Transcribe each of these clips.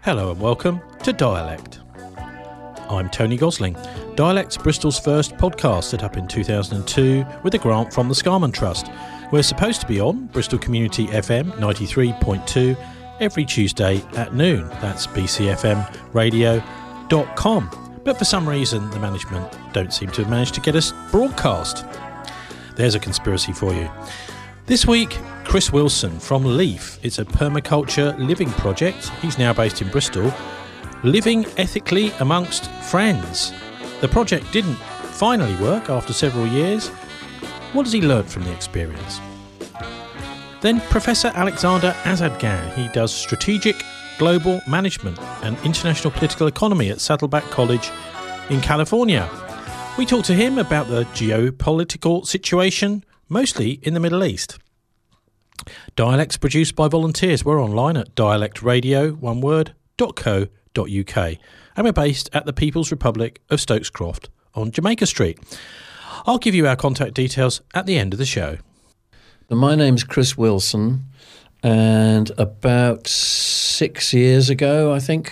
Hello and welcome to Dialect. I'm Tony Gosling. Dialect's Bristol's first podcast, set up in 2002 with a grant from the Scarman Trust. We're supposed to be on Bristol Community FM 93.2 every Tuesday at noon. That's bcfmradio.com. But for some reason, the management don't seem to have managed to get us broadcast. There's a conspiracy for you. This week, Chris Wilson from Leaf. It's a permaculture living project. He's now based in Bristol. Living ethically amongst friends. The project didn't finally work after several years. What has he learnt from the experience? Then Professor Alexander Azadgan. He does strategic global management and international political economy at Saddleback College in California. We talk to him about the geopolitical situation, mostly in the Middle East. Dialect's produced by volunteers. We're online at dialectradio.co.uk, and we're based at the People's Republic of Stokescroft on Jamaica Street. I'll give you our contact details at the end of the show. My name's Chris Wilson, and about 6 years ago, I think,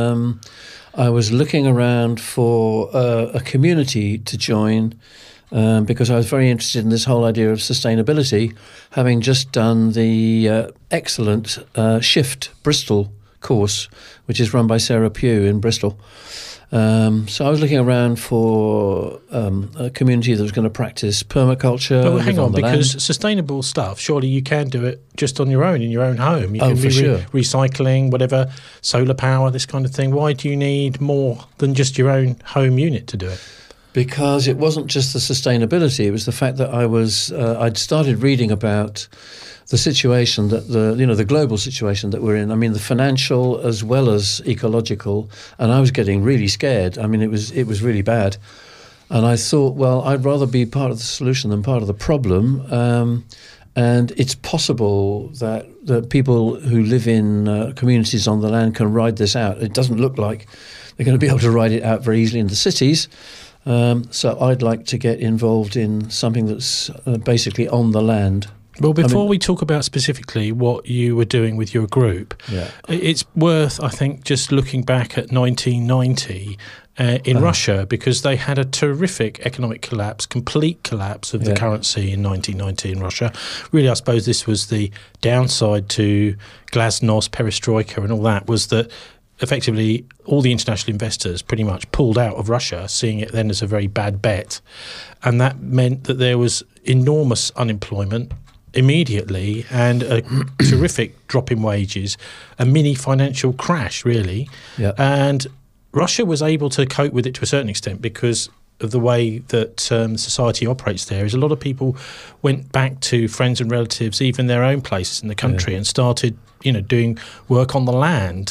I was looking around for a community to join because I was very interested in this whole idea of sustainability, having just done the excellent Shift Bristol course, which is run by Sarah Pugh in Bristol. So I was looking around for a community that was going to practice permaculture. But hang on, because sustainable stuff, surely you can do it just on your own, in your own home. You can be recycling, whatever, solar power, this kind of thing. Why do you need more than just your own home unit to do it? Because it wasn't just the sustainability, it was the fact that I'd started reading about the situation that the global situation that we're in. I mean, the financial as well as ecological, and I was getting really scared. I mean, it was really bad, and I thought, well, I'd rather be part of the solution than part of the problem. And it's possible that people who live in communities on the land can ride this out. It doesn't look like they're going to be able to ride it out very easily in the cities. So I'd like to get involved in something that's basically on the land. Well, before we talk about specifically what you were doing with your group, it's worth, I think, just looking back at 1990 in Russia, because they had a terrific economic collapse, complete collapse of the currency in 1990 in Russia. Really, I suppose this was the downside to glasnost, perestroika and all that, was that effectively all the international investors pretty much pulled out of Russia, seeing it then as a very bad bet. And that meant that there was enormous unemployment immediately and a terrific drop in wages, a mini financial crash, really. Yeah. And Russia was able to cope with it to a certain extent because of the way that society operates there. Is a lot of people went back to friends and relatives, even their own places in the country, and started doing work on the land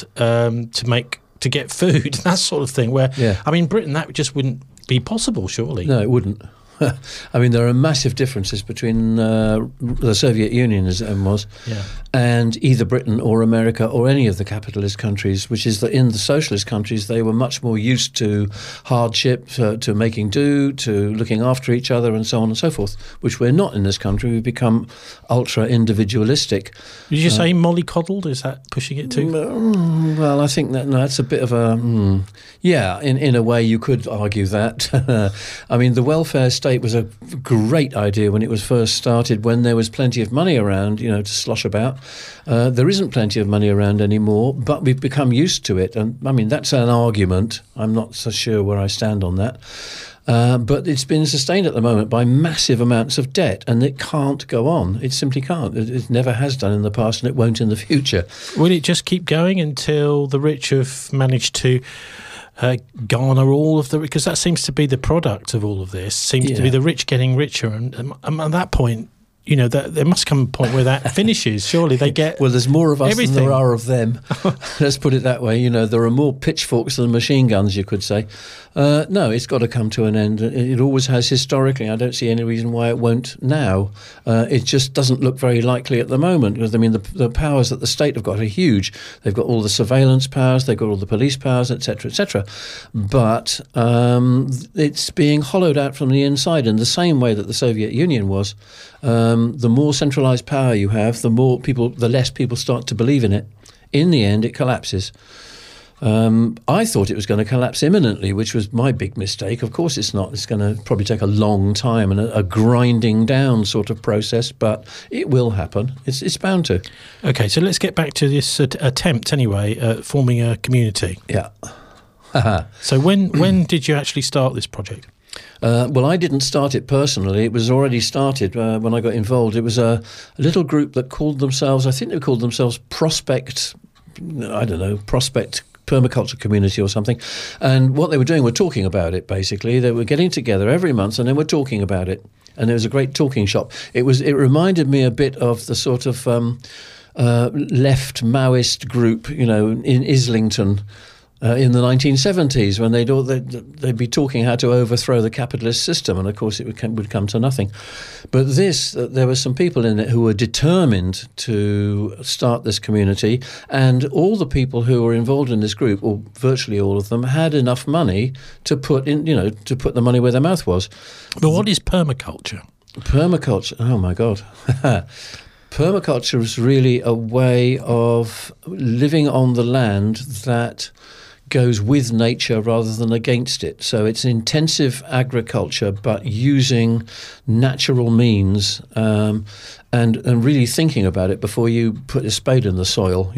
to get food, that sort of thing. Where I mean, Britain, that just wouldn't be possible, surely. No, it wouldn't. I mean, there are massive differences between the Soviet Union, as it was, and either Britain or America or any of the capitalist countries, which is that in the socialist countries, they were much more used to hardship, to making do, to looking after each other and so on and so forth, which we're not in this country. We've become ultra-individualistic. Did you say mollycoddled? Is that pushing it too? Well, I think that's a bit of a... in a way you could argue that. I mean, the welfare state was a great idea when it was first started, when there was plenty of money around, to slosh about. There isn't plenty of money around anymore, but we've become used to it. And I mean, that's an argument. I'm not so sure where I stand on that. But it's been sustained at the moment by massive amounts of debt, and it can't go on. It simply can't. It never has done in the past, and it won't in the future. Will it just keep going until the rich have managed to garner all of the... Because that seems to be the product of all of this, seems to be the rich getting richer. And at that point, there must come a point where that finishes. Surely they get well, there's more of us everything than there are of them. Let's put it that way. There are more pitchforks than machine guns, you could say. No, it's got to come to an end. It always has historically. I don't see any reason why it won't now. It just doesn't look very likely at the moment, because, I mean, the powers that the state have got are huge. They've got all the surveillance powers, they've got all the police powers, etc., etc. But it's being hollowed out from the inside in the same way that the Soviet Union was. The more centralised power you have, the less people start to believe in it. In the end, it collapses. I thought it was going to collapse imminently, which was my big mistake. Of course it's not. It's going to probably take a long time and a grinding down sort of process, but it will happen. It's bound to. Okay, so let's get back to this attempt anyway, at forming a community. Yeah. So when did you actually start this project? Well, I didn't start it personally. It was already started when I got involved. It was a little group that called themselves, I think they called themselves Prospect Permaculture Community or something. And what they were doing were talking about it, basically. They were getting together every month and they were talking about it. And there was a great talking shop. It reminded me a bit of the sort of left Maoist group, in Islington, in the 1970s, when they'd be talking how to overthrow the capitalist system, and of course it would come to nothing. But there were some people in it who were determined to start this community, and all the people who were involved in this group, or virtually all of them, had enough money to put the money where their mouth was. But what is permaculture? Permaculture, oh my God. Permaculture is really a way of living on the land that goes with nature rather than against it. So it's intensive agriculture, but using natural means, and really thinking about it before you put a spade in the soil,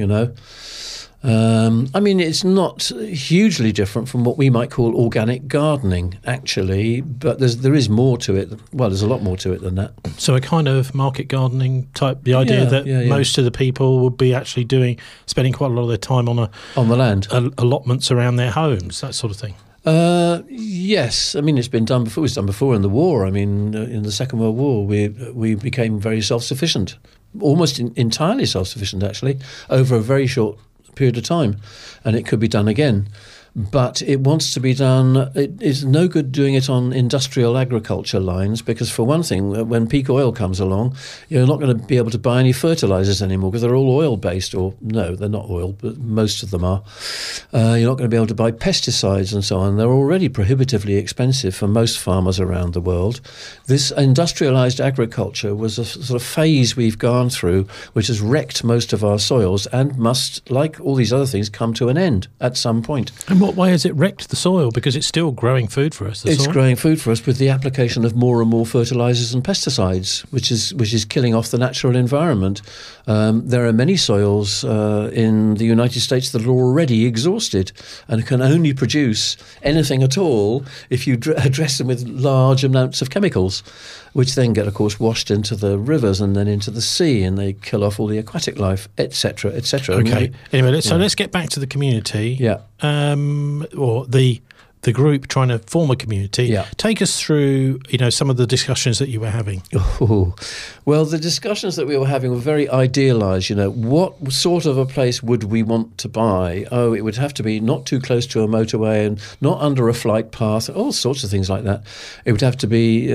it's not hugely different from what we might call organic gardening, actually, but there is more to it. Well, there's a lot more to it than that. So a kind of market gardening type, the idea that most of the people would be actually spending quite a lot of their time on the land, allotments around their homes, that sort of thing. Yes, it's been done before. It was done before in the war. In the Second World War, we became very self-sufficient, almost entirely self-sufficient, actually, over a very short period of time, and it could be done again. But it wants to be done. It's no good doing it on industrial agriculture lines, because for one thing, when peak oil comes along, you're not going to be able to buy any fertilizers anymore, because they're all oil based, or no, they're not oil, but most of them are. You're not going to be able to buy pesticides and so on. They're already prohibitively expensive for most farmers around the world. This industrialized agriculture was a sort of phase we've gone through, which has wrecked most of our soils and must, like all these other things, come to an end at some point. In what way has it wrecked the soil? Because it's still growing food for us. It's growing food for us with the application of more and more fertilizers and pesticides, which is killing off the natural environment. There are many soils in the United States that are already exhausted and can only produce anything at all if you address them with large amounts of chemicals, which then get, of course, washed into the rivers and then into the sea, and they kill off all the aquatic life, etc., etc. Okay. Anyway, let's get back to the community. Yeah. Or the group trying to form a community. Yeah. Take us through, some of the discussions that you were having. Oh, well, the discussions that we were having were very idealised. What sort of a place would we want to buy? Oh, it would have to be not too close to a motorway and not under a flight path, all sorts of things like that. It would have to be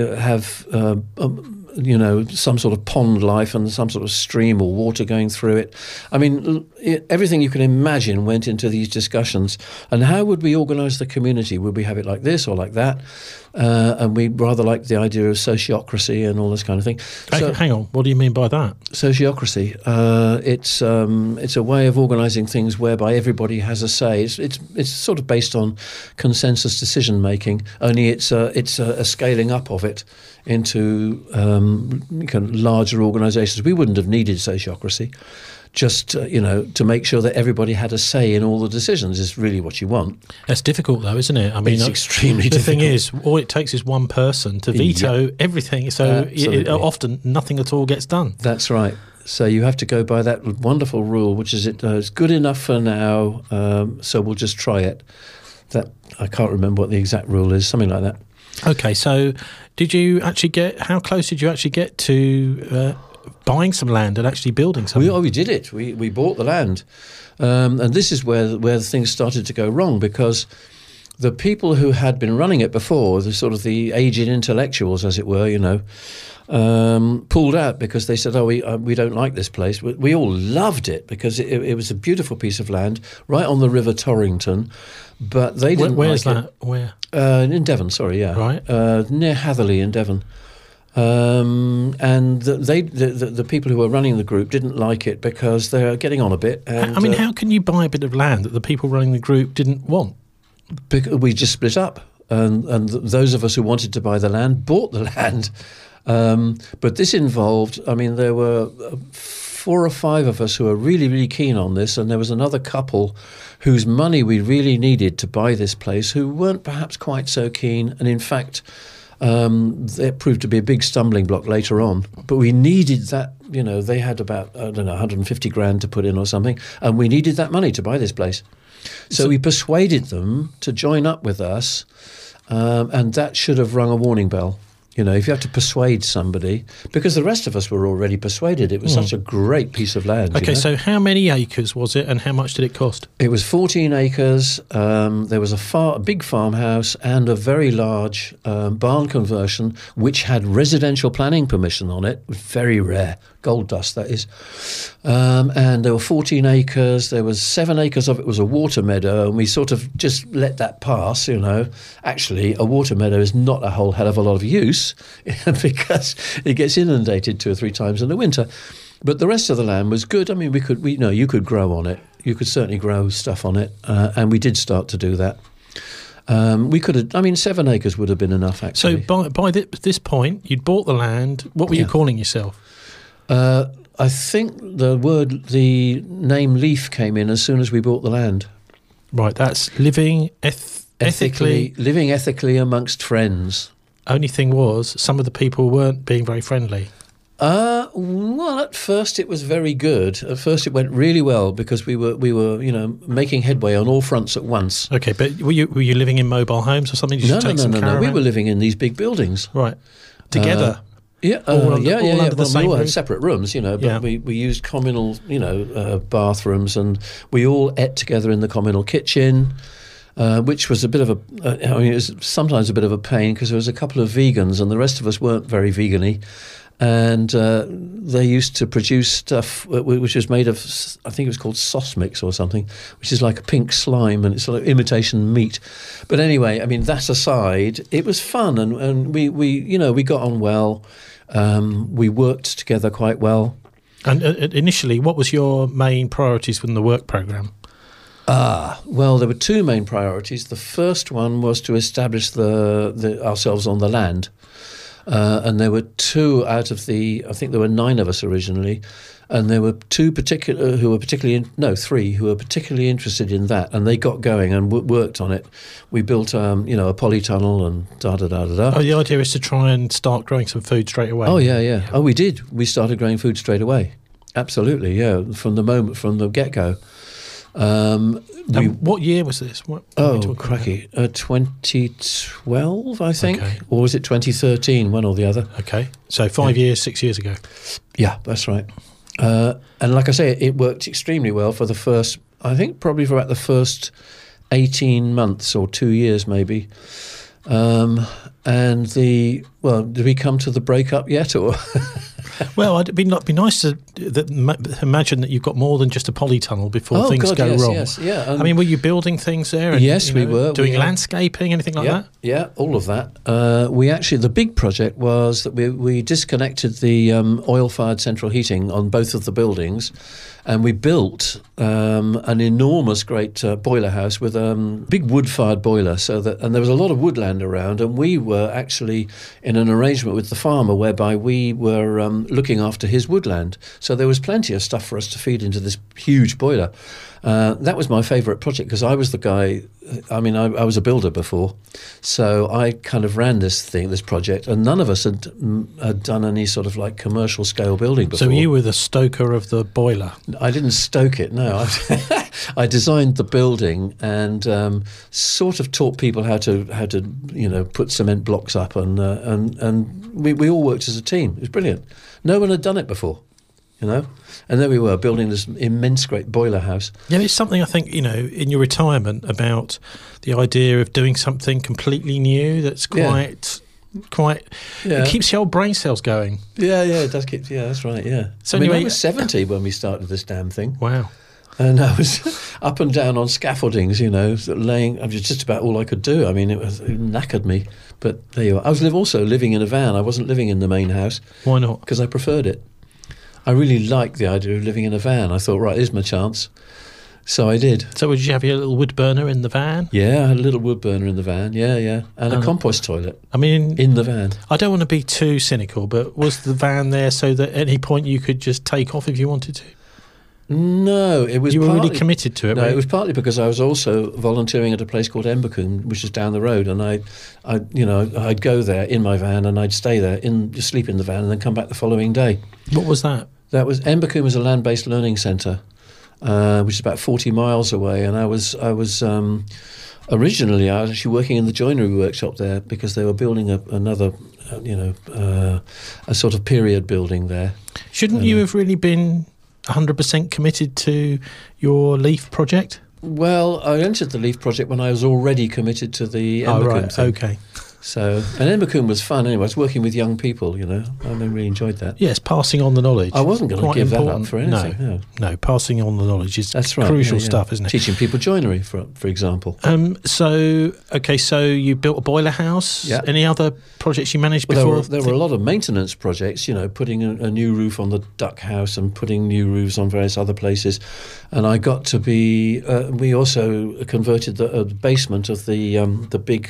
some sort of pond life and some sort of stream or water going through it. Everything you can imagine went into these discussions. And how would we organise the community? Would we have it like this or like that? And we rather like the idea of sociocracy and all this kind of thing. Hang on, what do you mean by that? Sociocracy. It's a way of organising things whereby everybody has a say. It's sort of based on consensus decision making. Only it's a scaling up of it into larger organisations. We wouldn't have needed sociocracy. Just, to make sure that everybody had a say in all the decisions is really what you want. That's difficult, though, isn't it? It's extremely difficult. The thing is, all it takes is one person to veto everything, so often nothing at all gets done. That's right. So you have to go by that wonderful rule, which is it's good enough for now, so we'll just try it. That I can't remember what the exact rule is, something like that. Okay, so how close did you actually get to buying some land and actually building something? We did it. We bought the land. And this is where things started to go wrong, because the people who had been running it before, the sort of the aged intellectuals, as it were, pulled out because they said, we don't like this place. We all loved it because it was a beautiful piece of land right on the River Torrington, but they didn't Where's like that? Where? In Devon, sorry, yeah. Right. Near Hatherley in Devon. And the people who were running the group didn't like it because they're getting on a bit. And, I mean, how can you buy a bit of land that the people running the group didn't want? We just split up, and those of us who wanted to buy the land bought the land. But this involved, I mean, there were 4 or 5 of us who were really, really keen on this, and there was another couple whose money we really needed to buy this place who weren't perhaps quite so keen, and in fact it proved to be a big stumbling block later on. But we needed that, you know, they had about, I don't know, 150 grand to put in or something, and we needed that money to buy this place. So we persuaded them to join up with us, and that should have rung a warning bell. You know, if you have to persuade somebody, because the rest of us were already persuaded. It was such a great piece of land. Okay, so how many acres was it, and how much did it cost? It was 14 acres. There was a big farmhouse and a very large barn conversion, which had residential planning permission on it. It was very rare. Gold dust, that is. And there were 14 acres. There was 7 acres of it was a water meadow, and we sort of just let that pass, you know. Actually, a water meadow is not a whole hell of a lot of use because it gets inundated 2 or 3 times in the winter. But the rest of the land was good. I mean, you could grow on it. You could certainly grow stuff on it, and we did start to do that. We could have, I mean, 7 acres would have been enough, actually. So by this point, you'd bought the land. What were you calling yourself? I think the name Leaf came in as soon as we bought the land. Right, that's living ethically. Living ethically amongst friends. Only thing was, some of the people weren't being very friendly. Well, at first it was very good. At first it went really well because we were, you know, making headway on all fronts at once. Okay, but were you living in mobile homes or something? Did you take some caravan? No. We were living in these big buildings. Right, together. Yeah, all under the same we all had roof? separate rooms, you know, but we used communal, you know, bathrooms, and we all ate together in the communal kitchen, which was a bit of I mean, it was sometimes a bit of a pain because there was a couple of vegans and the rest of us weren't very vegan-y. And they used to produce stuff which was made of, I think it was called sauce mix or something, which is like a pink slime, and it's like imitation meat. But anyway, I mean, that aside, it was fun, and we got on well. We worked together quite well. And initially, what was your main priorities within the work programme? Well, there were 2 main priorities. The first one was to establish ourselves on the land. And there were 2 out of I think there were 9 of us originally, and there were 3 who were particularly interested in that, and they got going and worked on it. We built, a polytunnel and da-da-da-da-da. Oh, the idea is to try and start growing some food straight away. Oh, yeah. Oh, we did. We started growing food straight away. Absolutely, yeah, from the get-go. What year was this? Cracky. 2012, I think. Okay. Or was it 2013, one or the other? Okay. So 5 years, 6 years ago. Yeah, that's right. And like I say, it worked extremely well for the first, I think probably for about the first 18 months or 2 years maybe. Did we come to the breakup yet, or? Well, it'd be nice to imagine that you've got more than just a polytunnel before things go wrong. Yes, yeah. I mean, were you building things there? And, yes, we were. Doing landscaping, anything like that? Yeah, all of that. The big project was that we disconnected the oil-fired central heating on both of the buildings, and we built an enormous, great boiler house with a big wood-fired boiler. And there was a lot of woodland around, and we were actually in an arrangement with the farmer whereby we were looking after his woodland. So there was plenty of stuff for us to feed into this huge boiler. That was my favourite project because I was the guy. I mean, I was a builder before, so I kind of ran this project, and none of us had done any sort of like commercial scale building before. So you were the stoker of the boiler? I didn't stoke it, no. I designed the building and sort of taught people how to put cement blocks up, and we all worked as a team. It was brilliant. No one had done it before. And there we were building this immense great boiler house. Yeah, it's something I think, in your retirement about the idea of doing something completely new that's quite it keeps your old brain cells going. Yeah, it does keep, that's right, yeah. So anyway, I was 70 when we started this damn thing. Wow. And I was up and down on scaffoldings, sort of laying. I was just about all I could do. I mean, it knackered me. But there you are. I was also living in a van. I wasn't living in the main house. Why not? Because I preferred it. I really liked the idea of living in a van. I thought, right, here's my chance. So I did. So would you have your little wood burner in the van? Yeah, I had a little wood burner in the van. Yeah. And a compost toilet. I mean, in the van. I don't want to be too cynical, but was the van there so that at any point you could just take off if you wanted to? No, it was. You were really committed to it. No, right? It was partly because I was also volunteering at a place called Embercombe, which is down the road, and I'd go there in my van and I'd stay there, just sleep in the van, and then come back the following day. What was that? That was Embercombe was a land-based learning centre, which is about 40 miles away, and I was originally I was actually working in the joinery workshop there because they were building another, a sort of period building there. Shouldn't you have really been 100% committed to your LEAF project? Well, I entered the LEAF project when I was already committed to the Embercombe thing. Okay. So, and Embercombe was fun anyway. I was working with young people, I really enjoyed that. Yes, passing on the knowledge. I wasn't going to give that up for anything. No, passing on the knowledge is That's right, crucial stuff, isn't it? Teaching people joinery, for example. So you built a boiler house. Yeah. Any other projects you managed before? There were a lot of maintenance projects, putting a new roof on the duck house and putting new roofs on various other places. And I got to be, we also converted the basement of the big...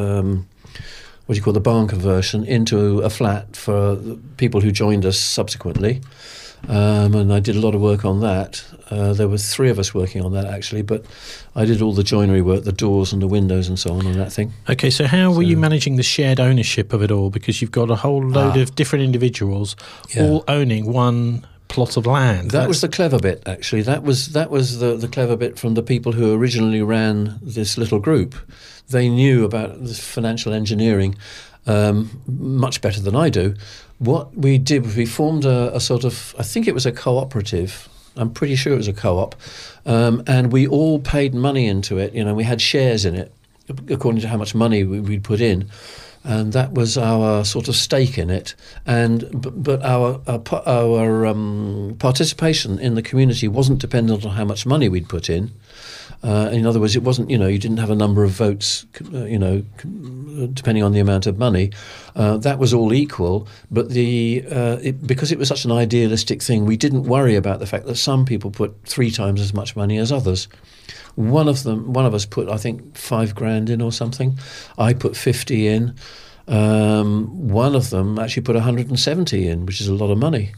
the barn conversion into a flat for people who joined us subsequently. And I did a lot of work on that. There were 3 of us working on that, actually, but I did all the joinery work, the doors and the windows and so on that thing. Okay, so how were you managing the shared ownership of it all? Because you've got a whole load of different individuals all owning one plot of land. That was the clever bit, actually. That was the clever bit from the people who originally ran this little group. They knew about this financial engineering much better than I do. What we did was we formed a sort of, I think it was a cooperative. I'm pretty sure it was a co-op. And we all paid money into it. We had shares in it according to how much money we'd put in. And that was our sort of stake in it. But our participation in the community wasn't dependent on how much money we'd put in. In other words, it wasn't, you didn't have a number of votes, depending on the amount of money. That was all equal. But because it was such an idealistic thing, we didn't worry about the fact that some people put 3 times as much money as others. One of us put, I think, $5,000 in or something. I put 50 in. One of them actually put 170 in, which is a lot of money,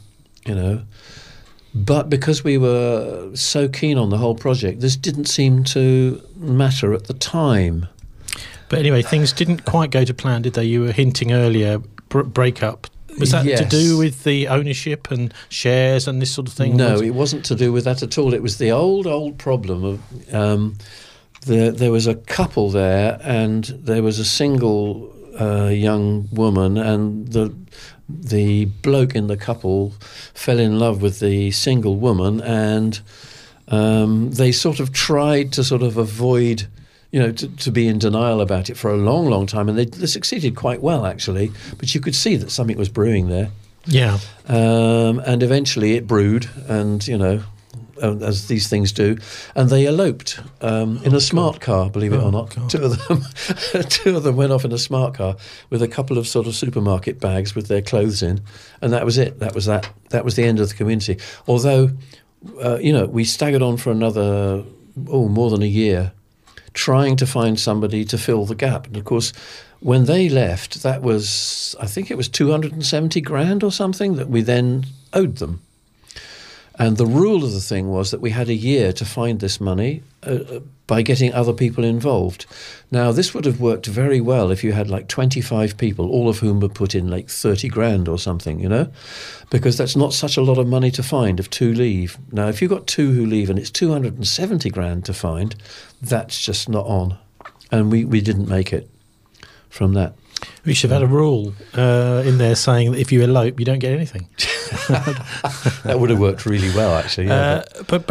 But because we were so keen on the whole project, this didn't seem to matter at the time. But anyway, things didn't quite go to plan, did they? You were hinting earlier, breakup. Was that to do with the ownership and shares and this sort of thing? No, it wasn't to do with that at all. It was the old problem of there was a couple there, and there was a single young woman, and the bloke in the couple fell in love with the single woman, and they sort of tried to sort of avoid, to be in denial about it for a long, long time. And they succeeded quite well, actually. But you could see that something was brewing there. Yeah. And eventually it brewed, and, as these things do. And they eloped in a smart car, believe it or not. God. Two of them went off in a smart car with a couple of sort of supermarket bags with their clothes in. And that was it. That was the end of the community. Although, we staggered on for another, more than a year, trying to find somebody to fill the gap. And of course, when they left, that was, I think it was $270,000 or something that we then owed them. And the rule of the thing was that we had a year to find this money by getting other people involved. Now, this would have worked very well if you had like 25 people, all of whom would put in like $30,000 or something, because that's not such a lot of money to find if 2 leave. Now, if you've got 2 who leave and it's $270,000 to find, that's just not on. And we didn't make it from that. We should have had a rule in there saying that if you elope, you don't get anything. That would have worked really well, actually. Yeah,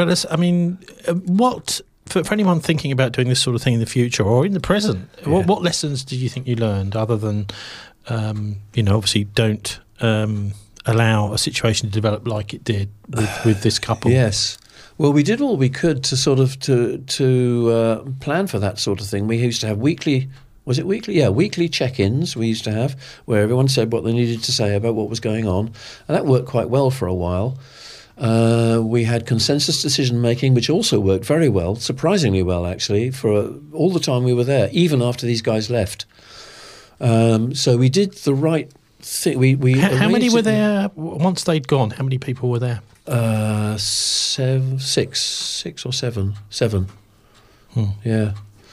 what for anyone thinking about doing this sort of thing in the future or in the present, what lessons did you think you learned other than, obviously don't allow a situation to develop like it did with this couple? Yes. Well, we did all we could to sort of to plan for that sort of thing. We used to have weekly. Was it weekly? Yeah, weekly check-ins we used to have where everyone said what they needed to say about what was going on, and that worked quite well for a while. We had consensus decision-making, which also worked very well, surprisingly well, actually, for all the time we were there, even after these guys left. So we did the right thing. How many were there once they'd gone? How many people were there? Six or seven. Yeah.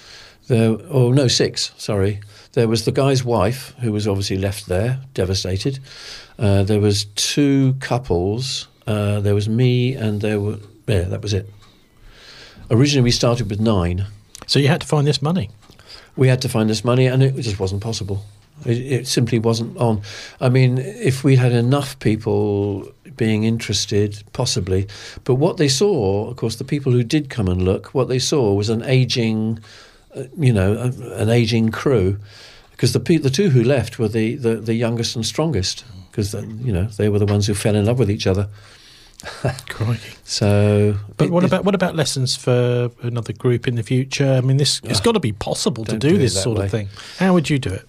Six, sorry. There was the guy's wife, who was obviously left there, devastated. There was 2 couples. There was me, and that was it. Originally, we started with 9. So you had to find this money? We had to find this money, and it just wasn't possible. It simply wasn't on. I mean, if we had enough people being interested, possibly. But what they saw, of course, the people who did come and look, what they saw was an aging... an aging crew, because the 2 who left were the youngest and strongest, because they were the ones who fell in love with each other. Crikey! So, but what about lessons for another group in the future? I mean, it's got to be possible to do this sort of thing. How would you do it?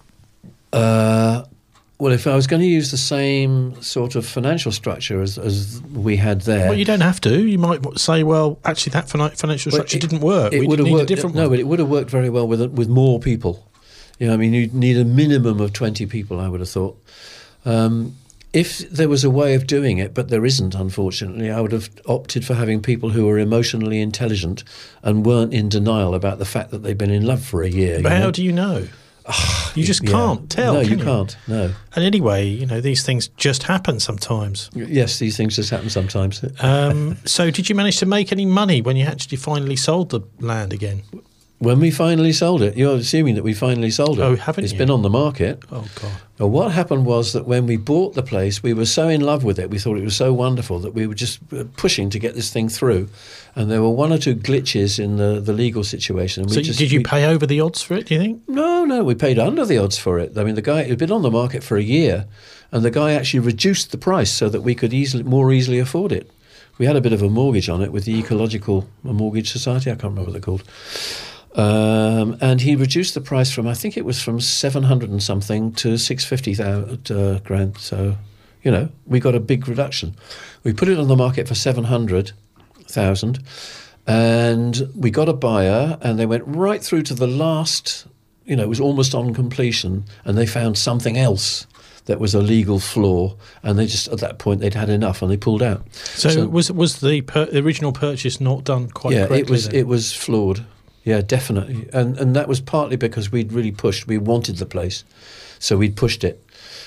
Well, if I was going to use the same sort of financial structure as we had there... Well, you don't have to. You might say, well, actually, that financial structure didn't work. It would have worked. No, but it would have worked very well with more people. I mean, you'd need a minimum of 20 people, I would have thought. If there was a way of doing it, but there isn't, unfortunately, I would have opted for having people who were emotionally intelligent and weren't in denial about the fact that they'd been in love for a year. But how do you know? You just can't tell. No, you can't. No. And anyway, these things just happen sometimes. Yes, these things just happen sometimes. So did you manage to make any money when you actually finally sold the land again? When we finally sold it, you're assuming that we finally sold it. Oh, haven't you? It's been on the market. Oh, God. Well, what happened was that when we bought the place, we were so in love with it, we thought it was so wonderful that we were just pushing to get this thing through. And there were 1 or 2 glitches in the legal situation. And so did you pay over the odds for it, do you think? No, we paid under the odds for it. I mean, the guy had been on the market for a year, and the guy actually reduced the price so that we could more easily afford it. We had a bit of a mortgage on it with the Ecological Mortgage Society. I can't remember what they're called. And he reduced the price from, I think it was from 700 and something to 650,000 grand. So, we got a big reduction. We put it on the market for 700,000, and we got a buyer, and they went right through to the last. It was almost on completion, and they found something else that was a legal flaw, and they just at that point they'd had enough, and they pulled out. So was the original purchase not done quite correctly? Yeah, it was flawed. Yeah, definitely. And that was partly because we'd really pushed. We wanted the place, so we'd pushed it.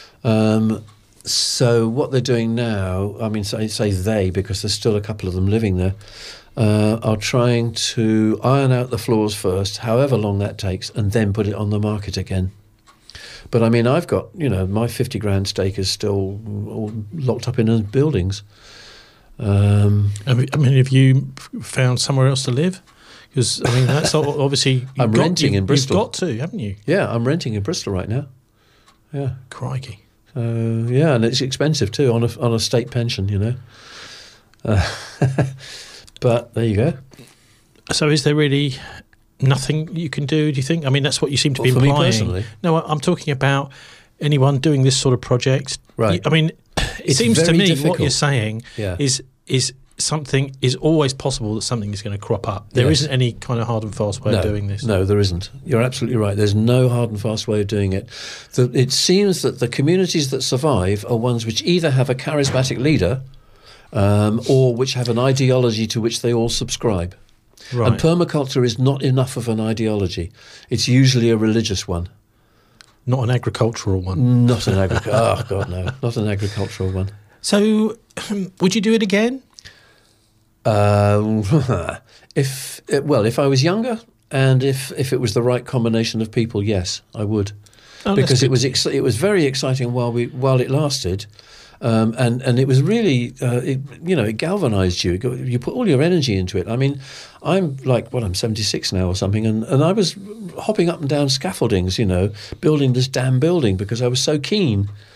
So what they're doing now, I mean, say they, because there's still a couple of them living there, are trying to iron out the flaws first, however long that takes, and then put it on the market again. But I mean, I've got, my 50 grand stake is still all locked up in buildings. I mean, have you found somewhere else to live? Because, I mean, that's obviously... I'm renting in Bristol. You've got to, haven't you? Yeah, I'm renting in Bristol right now. Yeah. Crikey. Yeah, and it's expensive too, on a state pension, But there you go. So is there really nothing you can do you think? I mean, that's what you seem to be implying. For me personally? No, I'm talking about anyone doing this sort of project. Right. I mean, it seems to me difficult. what you're saying is something is always possible that something is going to crop up. There isn't any kind of hard and fast way of doing this. No, there isn't. You're absolutely right. There's no hard and fast way of doing it. It seems that the communities that survive are ones which either have a charismatic leader or which have an ideology to which they all subscribe. Right. And permaculture is not enough of an ideology. It's usually a religious one. Not an agricultural one. Not an oh God, no, not an agricultural one. So, would you do it again? If I was younger and if it was the right combination of people, yes, I would, because it was very exciting while it lasted, and it was really it galvanized you. You put all your energy into it. I mean, I'm 76 now or something, and I was hopping up and down scaffoldings, building this damn building because I was so keen.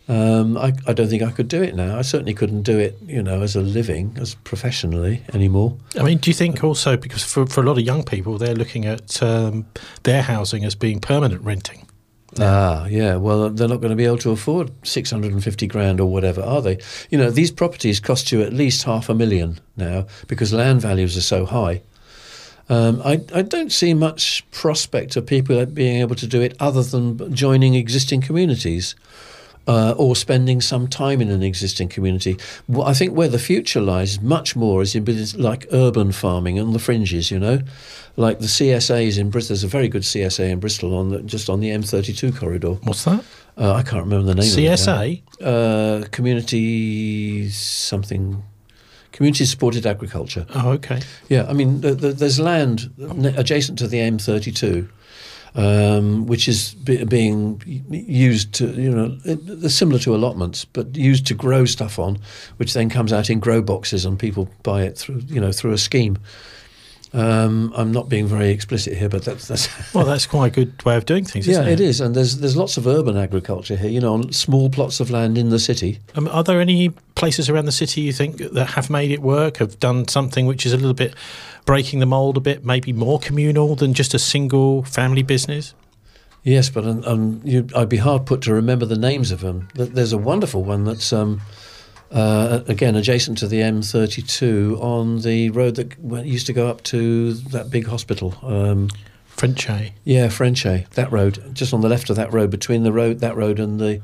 I don't think I could do it now. I certainly couldn't do it, as a living, as professionally anymore. I mean, do you think also, because for a lot of young people, they're looking at their housing as being permanent renting? Yeah. Well, they're not going to be able to afford 650 grand or whatever, are they? These properties cost you at least $500,000 now because land values are so high. I don't see much prospect of people being able to do it other than joining existing communities. Or spending some time in an existing community. Well, I think where the future lies much more is in bits like urban farming on the fringes, like the CSAs in Bristol. There's a very good CSA in Bristol just on the M32 corridor. What's that? I can't remember the name CSA? of it. Community supported agriculture. Oh, okay. Yeah, I mean, there's land adjacent to the M32. Which is being used to, they're similar to allotments, but used to grow stuff on, which then comes out in grow boxes and people buy it through a scheme. I'm not being very explicit here, but that's well, that's quite a good way of doing things, isn't it? Yeah, it is, and there's lots of urban agriculture here, on small plots of land in the city. Are there any places around the city you think that have made it work, have done something which is a little bit breaking the mould a bit, maybe more communal than just a single family business? Yes, but I'd be hard put to remember the names of them. There's a wonderful one that's again adjacent to the M32 on the road that used to go up to that big hospital. Frenchay. Yeah, Frenchay. That road, just on the left of that road, between that road and the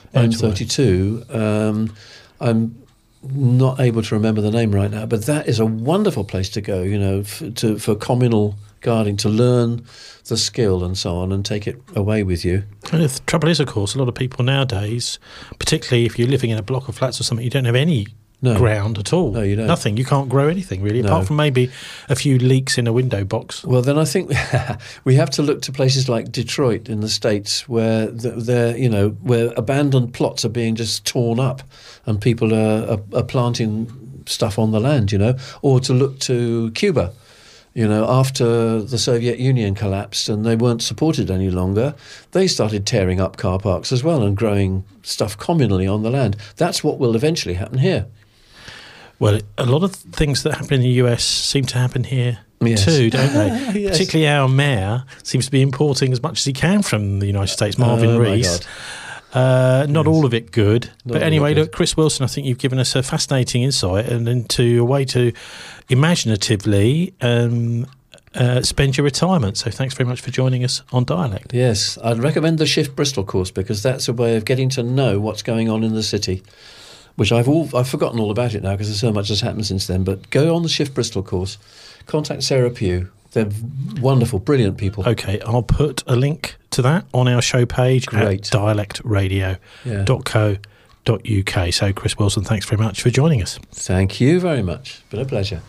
M32. I'm not able to remember the name right now, but that is a wonderful place to go, for communal gardening, to learn the skill and so on and take it away with you. And the trouble is, of course, a lot of people nowadays, particularly if you're living in a block of flats or something, you don't have any ground at all. No, you don't. Nothing. You can't grow anything, really, apart from maybe a few leaks in a window box. Well, then I think we have to look to places like Detroit in the States where where abandoned plots are being just torn up and people are planting stuff on the land, or to look to Cuba. After the Soviet Union collapsed and they weren't supported any longer, they started tearing up car parks as well and growing stuff communally on the land. That's what will eventually happen here. Well, a lot of things that happen in the US seem to happen here too, don't they? Yes. Particularly our mayor seems to be importing as much as he can from the United States, Marvin Rees. Not all of it good. But anyway, look, Chris Wilson, I think you've given us a fascinating insight and into a way to imaginatively spend your retirement. So thanks very much for joining us on Dialect. Yes, I'd recommend the Shift Bristol course because that's a way of getting to know what's going on in the city, which I've forgotten all about it now because there's so much has happened since then. But go on the Shift Bristol course. Contact Sarah Pugh. They're wonderful, brilliant people. Okay, I'll put a link to that on our show page at dialectradio.co.uk. So, Chris Wilson, thanks very much for joining us. Thank you very much. It's been a pleasure.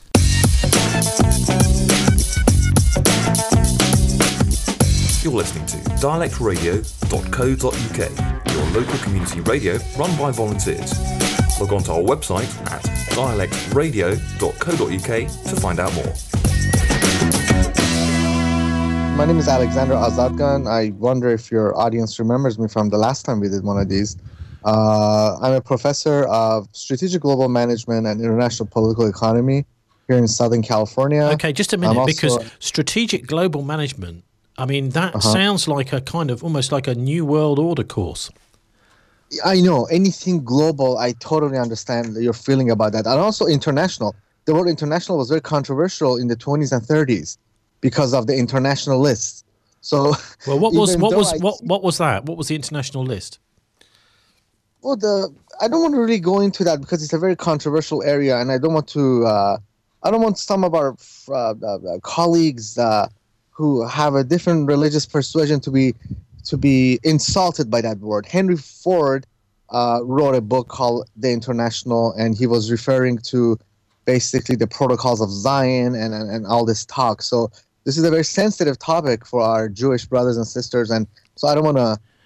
You're listening to dialectradio.co.uk, your local community radio run by volunteers. Log on to our website at dialectradio.co.uk to find out more. My name is Alexander Azadgan. I wonder if your audience remembers me from the last time we did one of these. I'm a professor of strategic global management and international political economy here in Southern California. Okay, just a minute, because strategic global management, I mean, that sounds like a kind of almost like a New World Order course. I know. Anything global, I totally understand your feeling about that. And also international. The word international was very controversial in the 20s and 30s. Because of the international list. So, well, what was that? What was the international list? Well, I don't want to really go into that because it's a very controversial area, and I don't want to. I don't want some of our colleagues who have a different religious persuasion to be insulted by that word. Henry Ford wrote a book called The International, and he was referring to basically the protocols of Zion and all this talk. So. This is a very sensitive topic for our Jewish brothers and sisters, and so I don't want to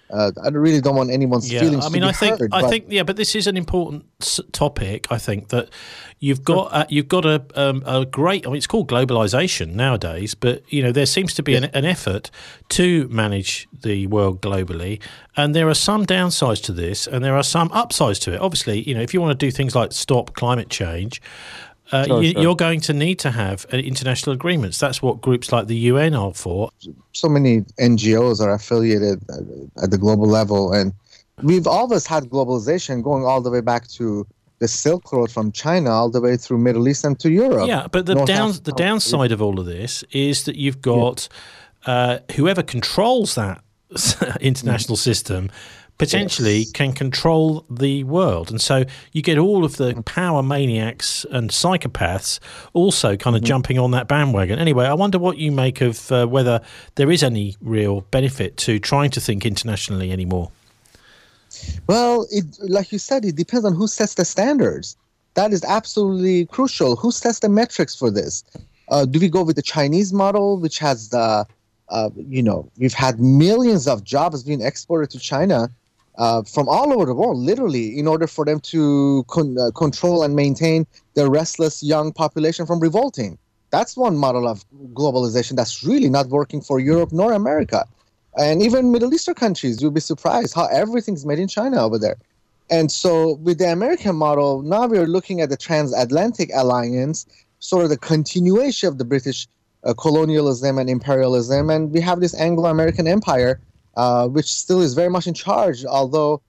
I really don't want anyone's feelings to be hurt. I think, but this is an important topic. I think that you've got a great. I mean, it's called globalization nowadays, but there seems to be an effort to manage the world globally, and there are some downsides to this, and there are some upsides to it. Obviously, if you want to do things like stop climate change. You're going to need to have international agreements. That's what groups like the UN are for. So many NGOs are affiliated at the global level, and we've always had globalization going all the way back to the Silk Road from China all the way through Middle East and to Europe. Yeah, but the downside of all of this is that you've got whoever controls that international system potentially can control the world. And so you get all of the power maniacs and psychopaths also kind of jumping on that bandwagon. Anyway, I wonder what you make of whether there is any real benefit to trying to think internationally anymore. Well, like you said, it depends on who sets the standards. That is absolutely crucial. Who sets the metrics for this? Do we go with the Chinese model, which has we've had millions of jobs being exported to China from all over the world, literally, in order for them to control and maintain their restless young population from revolting. That's one model of globalization that's really not working for Europe nor America. And even Middle Eastern countries, you'll be surprised how everything's made in China over there. And so with the American model, now we're looking at the transatlantic alliance, sort of the continuation of the British colonialism and imperialism. And we have this Anglo-American empire, which still is very much in charge, although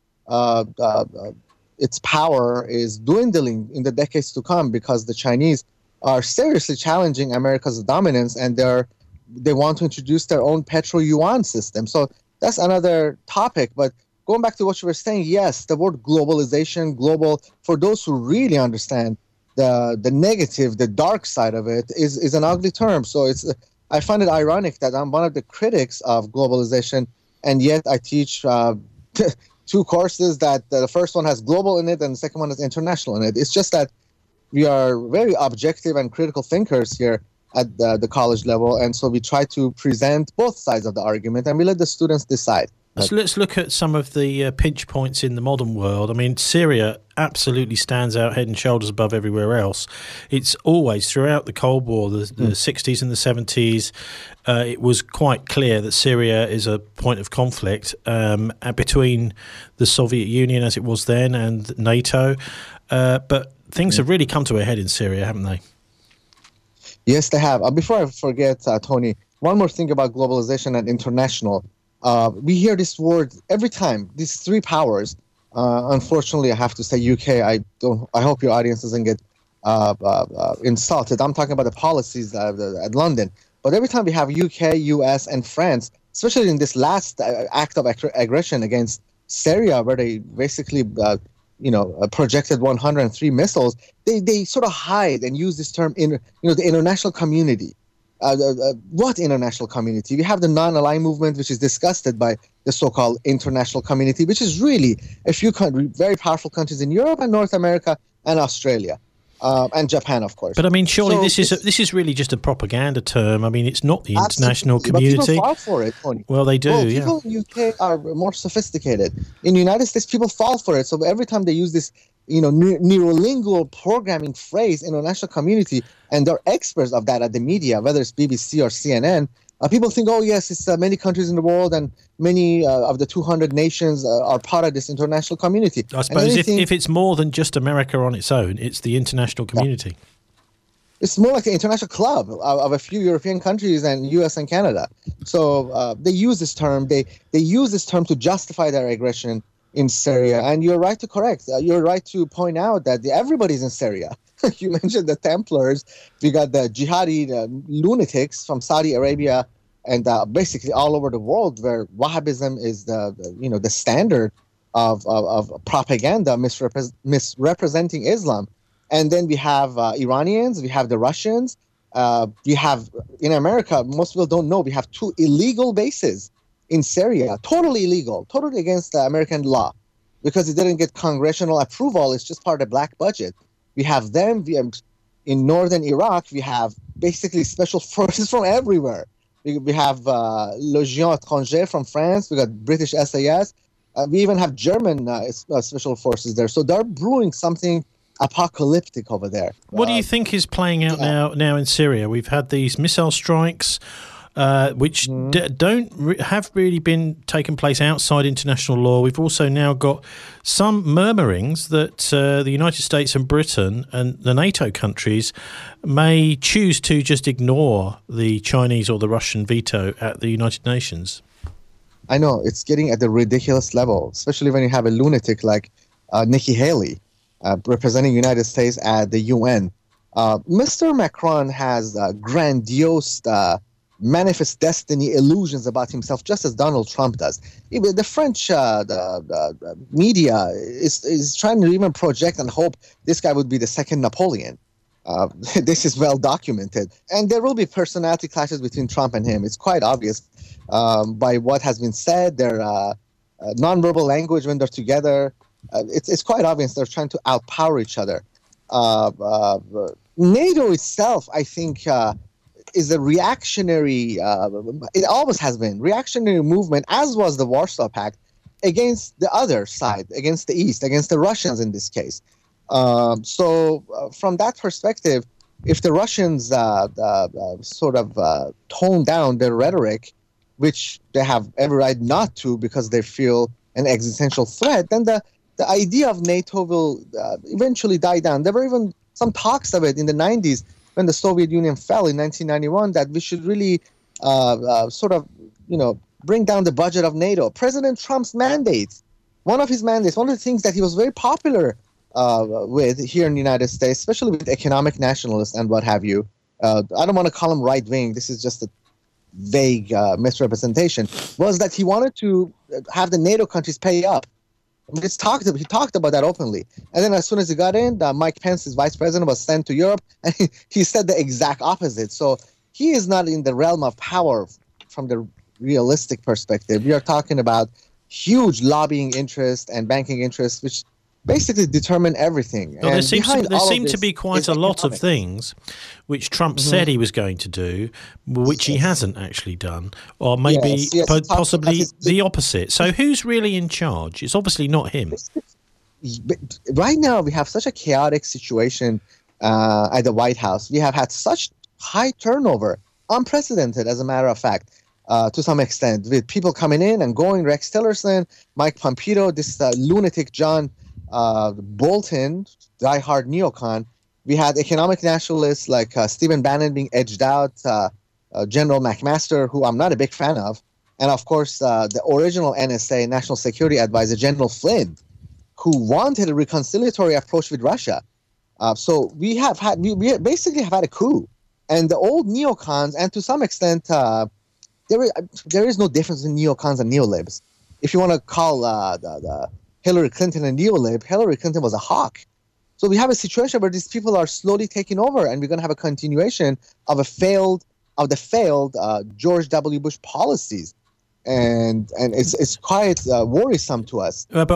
its power is dwindling in the decades to come because the Chinese are seriously challenging America's dominance, and they want to introduce their own petro-yuan system. So that's another topic. But going back to what you were saying, yes, the word globalization, global, for those who really understand the negative, the dark side of it, is an ugly term. So I find it ironic that I'm one of the critics of globalization, and yet I teach two courses that the first one has global in it and the second one has international in it. It's just that we are very objective and critical thinkers here at the college level, and so we try to present both sides of the argument, and we let the students decide. So let's look at some of the pinch points in the modern world. I mean, Syria absolutely stands out head and shoulders above everywhere else. It's always, throughout the Cold War, the 60s and the 70s, it was quite clear that Syria is a point of conflict between the Soviet Union, as it was then, and NATO. But things have really come to a head in Syria, haven't they? Yes, they have. Before I forget, Tony, one more thing about globalization and international. We hear this word every time, these three powers. Unfortunately, I have to say UK. I hope your audience doesn't get insulted. I'm talking about the policies at London. But every time we have UK, US, and France, especially in this last act of aggression against Syria, where they basically projected 103 missiles, they sort of hide and use this term in the international community. What international community? We have the non-aligned movement, which is disgusted by the so-called international community, which is really a few very powerful countries in Europe and North America and Australia. And Japan, of course. But I mean, surely this is really just a propaganda term. I mean, it's not the international community. But people fall for it, Tony. Well, they do. People in UK are more sophisticated. In the United States, people fall for it. So every time they use this, neurolingual programming phrase, international community, and they're experts of that at the media, whether it's BBC or CNN. People think, oh, yes, it's many countries in the world and many of the 200 nations are part of this international community. I suppose if it's more than just America on its own, it's the international community. Yeah. It's more like the international club of a few European countries and US and Canada. So they use this term. They use this term to justify their aggression in Syria. And you're right to correct. You're right to point out that everybody's in Syria. You mentioned the Templars. We got the jihadi lunatics from Saudi Arabia and basically all over the world, where Wahhabism is the standard of propaganda misrepresenting Islam. And then we have Iranians, we have the Russians, we have in America. Most people don't know we have 2 illegal bases in Syria, totally illegal, totally against the American law, because it didn't get congressional approval. It's just part of the black budget. We have them. In northern Iraq, we have basically special forces from everywhere. We have Légion étrangère from France. We got British SAS. We even have German special forces there. So they're brewing something apocalyptic over there. What do you think is playing out now in Syria? We've had these missile strikes, which have really been taken place outside international law. We've also now got some murmurings that the United States and Britain and the NATO countries may choose to just ignore the Chinese or the Russian veto at the United Nations. I know, it's getting at the ridiculous level, especially when you have a lunatic like Nikki Haley representing the United States at the UN. Mr. Macron has grandiose manifest destiny illusions about himself, just as Donald Trump does. Even the French the media is trying to even project and hope this guy would be the second Napoleon. This is well documented. And there will be personality clashes between Trump and him. It's quite obvious by what has been said, their nonverbal language when they're together. It's quite obvious they're trying to outpower each other. NATO itself, I think, is a reactionary, it always has been, reactionary movement, as was the Warsaw Pact, against the other side, against the East, against the Russians in this case. So from that perspective, if the Russians sort of tone down their rhetoric, which they have every right not to because they feel an existential threat, then the idea of NATO will eventually die down. There were even some talks of it in the 90s when the Soviet Union fell in 1991, that we should really sort of, bring down the budget of NATO. President Trump's mandate, one of the things that he was very popular with here in the United States, especially with economic nationalists and what have you. I don't want to call him right-wing. This is just a vague misrepresentation, was that he wanted to have the NATO countries pay up. He talked about that openly. And then as soon as he got in, Mike Pence, his vice president, was sent to Europe, and he said the exact opposite. So he is not in the realm of power from the realistic perspective. We are talking about huge lobbying interest and banking interest, which basically determine everything. Well, there seem to be quite a lot of things which Trump said he was going to do, which he hasn't actually done, or maybe possibly the opposite. So who's really in charge? It's obviously not him. Right now, we have such a chaotic situation at the White House. We have had such high turnover, unprecedented, as a matter of fact. To some extent, with people coming in and going, Rex Tillerson, Mike Pompeo, this lunatic John Bolton, diehard neocon. We had economic nationalists like Stephen Bannon being edged out, General McMaster, who I'm not a big fan of, and of course the original NSA, National Security Advisor, General Flynn, who wanted a reconciliatory approach with Russia. So we basically have had a coup, and the old neocons, and to some extent, there is no difference in neocons and neolibs. If you want to call the Hillary Clinton a neolib, Hillary Clinton was a hawk. So we have a situation where these people are slowly taking over, and we're going to have a continuation of the failed George W. Bush policies, and it's quite worrisome to us. But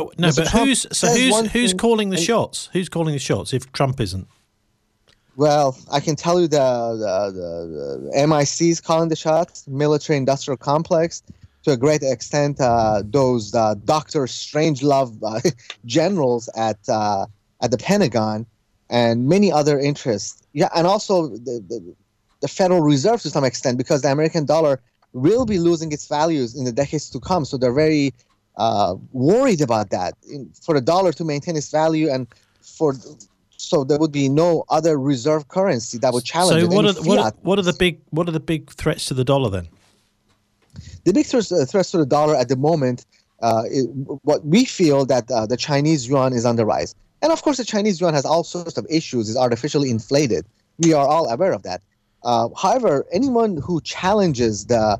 who's calling the shots? Who's calling the shots if Trump isn't? Well, I can tell you the MIC's calling the shots, military-industrial complex. To a great extent, those Dr. Strangelove generals at the Pentagon, and many other interests. Yeah, and also the Federal Reserve to some extent, because the American dollar will be losing its values in the decades to come. So they're very worried about that, for the dollar to maintain its value, and so there would be no other reserve currency that would challenge it. So what are the big threats to the dollar then? The big threats to the dollar at the moment, what we feel that the Chinese yuan is on the rise. And of course, the Chinese yuan has all sorts of issues, is artificially inflated. We are all aware of that. However, anyone who challenges the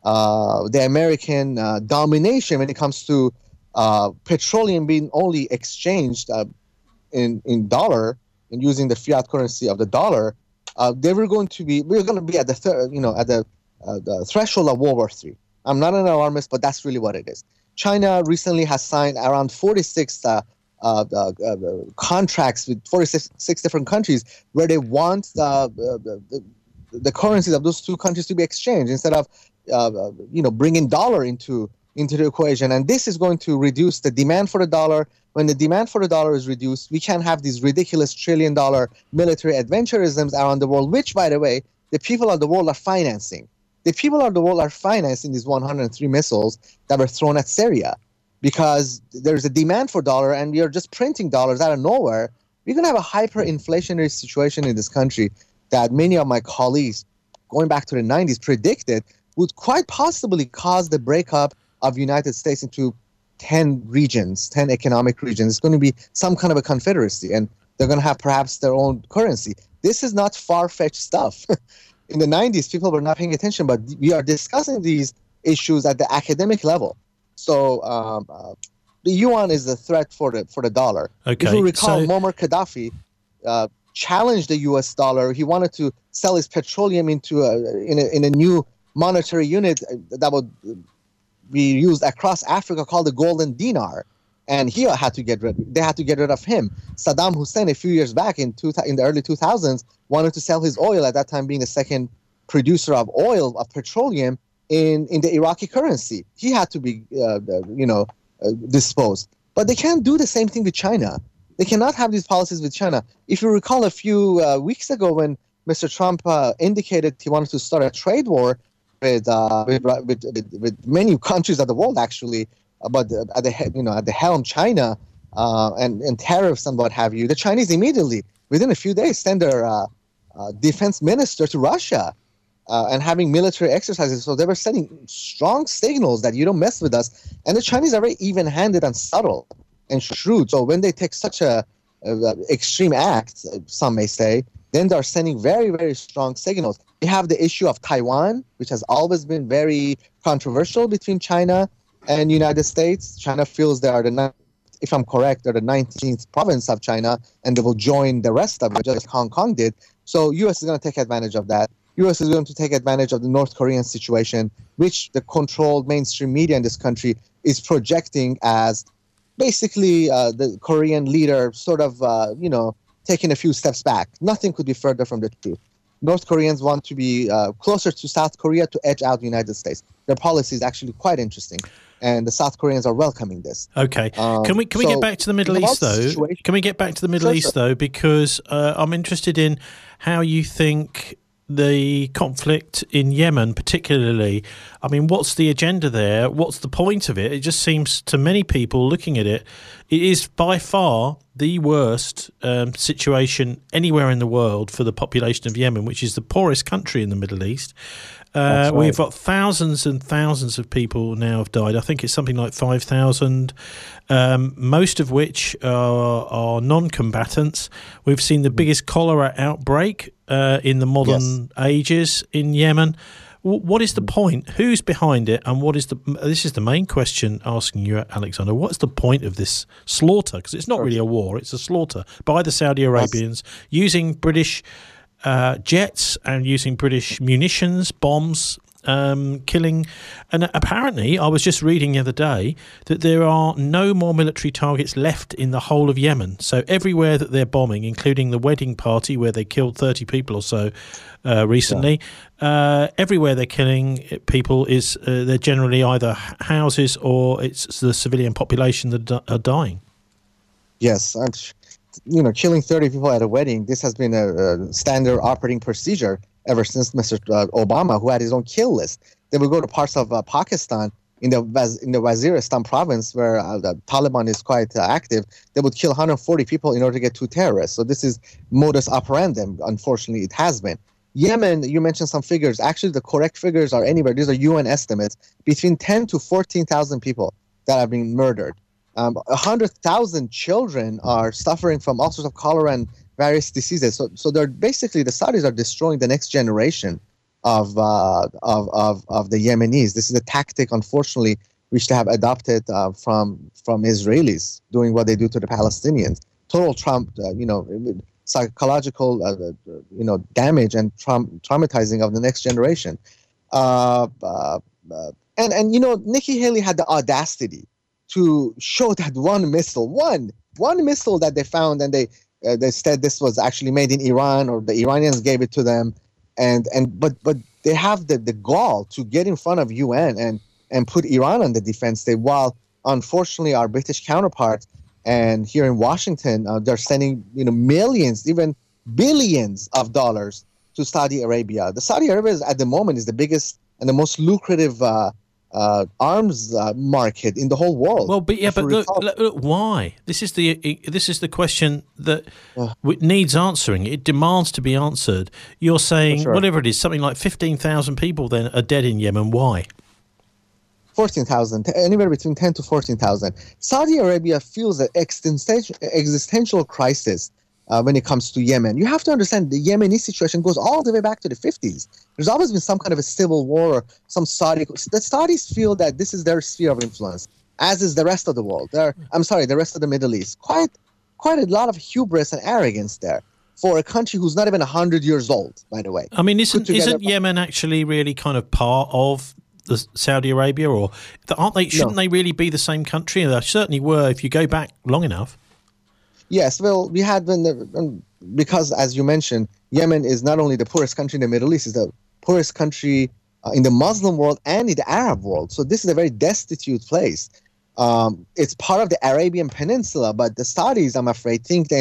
American domination when it comes to petroleum being only exchanged in dollar and using the fiat currency of the dollar, we're going to be at the threshold of World War III. I'm not an alarmist, but that's really what it is. China recently has signed around 46 contracts with 46 different countries where they want the currencies of those two countries to be exchanged instead of bringing dollar into the equation. And this is going to reduce the demand for the dollar. When the demand for the dollar is reduced, we can have these ridiculous trillion-dollar military adventurisms around the world, which, by the way, the people of the world are financing. The people of the world are financing these 103 missiles that were thrown at Syria because there's a demand for dollar and we are just printing dollars out of nowhere. We're going to have a hyperinflationary situation in this country that many of my colleagues, going back to the 90s, predicted would quite possibly cause the breakup of the United States into 10 regions, 10 economic regions. It's going to be some kind of a confederacy, and they're going to have perhaps their own currency. This is not far-fetched stuff. In the 90s, people were not paying attention, but we are discussing these issues at the academic level. So the yuan is a threat for the dollar. Okay. If you recall, Muammar Gaddafi challenged the U.S. dollar. He wanted to sell his petroleum into in a new monetary unit that would be used across Africa called the golden dinar, and they had to get rid of him. Saddam Hussein, a few years back in the early 2000s, wanted to sell his oil, at that time being the second producer of oil, of petroleum, in the Iraqi currency. He had to be disposed. But they can't do the same thing with China. They cannot have these policies with China. If you recall, a few weeks ago when Mr. Trump indicated he wanted to start a trade war with many countries of the world, actually, but at the helm, China, and tariffs and what have you, the Chinese immediately, within a few days, send their defense minister to Russia and having military exercises. So they were sending strong signals that you don't mess with us. And the Chinese are very even-handed and subtle and shrewd. So when they take such a extreme act, some may say, then they're sending very, very strong signals. We have the issue of Taiwan, which has always been very controversial between China and United States. China feels they are if I'm correct, they're the 19th province of China, and they will join the rest of it, just like Hong Kong did. So U.S. is going to take advantage of that. U.S. is going to take advantage of the North Korean situation, which the controlled mainstream media in this country is projecting as basically the Korean leader sort of, taking a few steps back. Nothing could be further from the truth. North Koreans want to be closer to South Korea to edge out the United States. Their policy is actually quite interesting, and the South Koreans are welcoming this. Okay. Can we get back to the Middle East, though? Can we get back to the Middle East, though? Because I'm interested in how you think the conflict in Yemen, particularly, I mean, what's the agenda there? What's the point of it? It just seems to many people looking at it, it is by far the worst situation anywhere in the world for the population of Yemen, which is the poorest country in the Middle East. Right. We've got thousands and thousands of people now have died. I think it's something like 5,000, most of which are non-combatants. We've seen the biggest cholera outbreak in the modern ages in Yemen. What is the point? Who's behind it? And this is the main question asking you, Alexander, what's the point of this slaughter? Because it's not really a war, it's a slaughter by the Saudi Arabians using British jets and using British munitions, bombs, killing. And apparently, I was just reading the other day that there are no more military targets left in the whole of Yemen. So everywhere that they're bombing, including the wedding party where they killed 30 people or so recently, everywhere they're killing people is they're generally either houses or it's the civilian population that are dying. Yes, killing 30 people at a wedding, this has been a standard operating procedure ever since Mr. Obama, who had his own kill list. They would go to parts of Pakistan, in the Waziristan province, where the Taliban is quite active. They would kill 140 people in order to get 2 terrorists. So this is modus operandi. Unfortunately, it has been. Yemen, you mentioned some figures. Actually, the correct figures are anywhere. These are UN estimates. Between 10 to 14,000 people that have been murdered. 100,000 children are suffering from all sorts of cholera and various diseases. So they're basically, the Saudis are destroying the next generation of the Yemenis. This is a tactic, unfortunately, which they have adopted from Israelis doing what they do to the Palestinians. Total psychological damage and traumatizing of the next generation. And Nikki Haley had the audacity to show that one missile that they found, and they said this was actually made in Iran, or the Iranians gave it to them, but they have the gall to get in front of UN and put Iran on the defense stage, while unfortunately our British counterpart and here in Washington, they're sending millions, even billions of dollars to Saudi Arabia. The Saudi Arabia at the moment is the biggest and the most lucrative arms market in the whole world. Well, but look, why? This is the question that needs answering. It demands to be answered. You're saying whatever it is, something like 15,000 people then are dead in Yemen. Why? 14,000, anywhere between 10 to 14,000. Saudi Arabia feels an existential crisis when it comes to Yemen. You have to understand the Yemeni situation goes all the way back to the 50s. There's always been some kind of a civil war or some Saudi. The Saudis feel that this is their sphere of influence, as is the rest of the world. The rest of the Middle East. Quite a lot of hubris and arrogance there for a country who's not even 100 years old, by the way. I mean, isn't Yemen actually really kind of part of the Saudi Arabia, or aren't they? Shouldn't they really be the same country? They certainly were if you go back long enough. Yes, well, we had because, as you mentioned, Yemen is not only the poorest country in the Middle East, it's the poorest country in the Muslim world and in the Arab world. So this is a very destitute place. It's part of the Arabian Peninsula, but the Saudis, I'm afraid, think